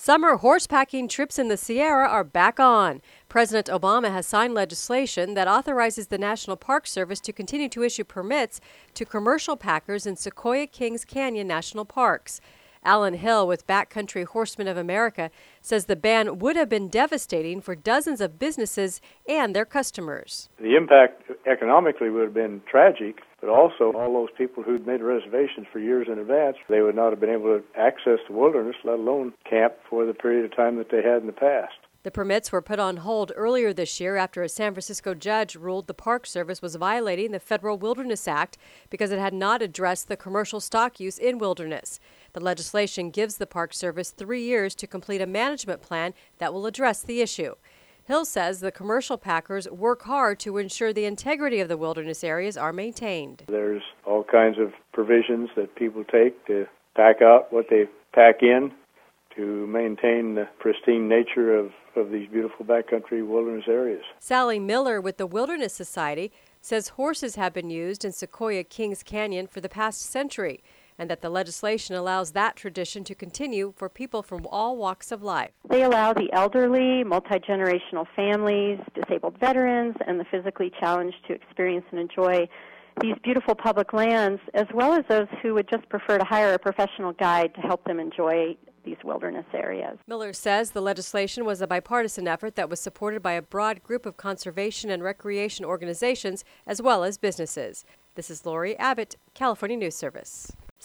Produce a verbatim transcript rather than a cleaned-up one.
Summer horsepacking trips in the Sierra are back on. President Obama has signed legislation that authorizes the National Park Service to continue to issue permits to commercial packers in Sequoia Kings Canyon National Parks. Alan Hill with Backcountry Horsemen of America says the ban would have been devastating for dozens of businesses and their customers. The impact economically would have been tragic, but also all those people who'd made reservations for years in advance, they would not have been able to access the wilderness, let alone camp for the period of time that they had in the past. The permits were put on hold earlier this year after a San Francisco judge ruled the Park Service was violating the Federal Wilderness Act because it had not addressed the commercial stock use in wilderness. The legislation gives the Park Service three years to complete a management plan that will address the issue. Hill says the commercial packers work hard to ensure the integrity of the wilderness areas are maintained. There's all kinds of provisions that people take to pack out what they pack in to maintain the pristine nature of, of these beautiful backcountry wilderness areas. Sally Miller with the Wilderness Society says horses have been used in Sequoia Kings Canyon for the past century, and that the legislation allows that tradition to continue for people from all walks of life. They allow the elderly, multi-generational families, disabled veterans, and the physically challenged to experience and enjoy these beautiful public lands, as well as those who would just prefer to hire a professional guide to help them enjoy these wilderness areas. Miller says the legislation was a bipartisan effort that was supported by a broad group of conservation and recreation organizations as well as businesses. This is Lori Abbott, California News Service.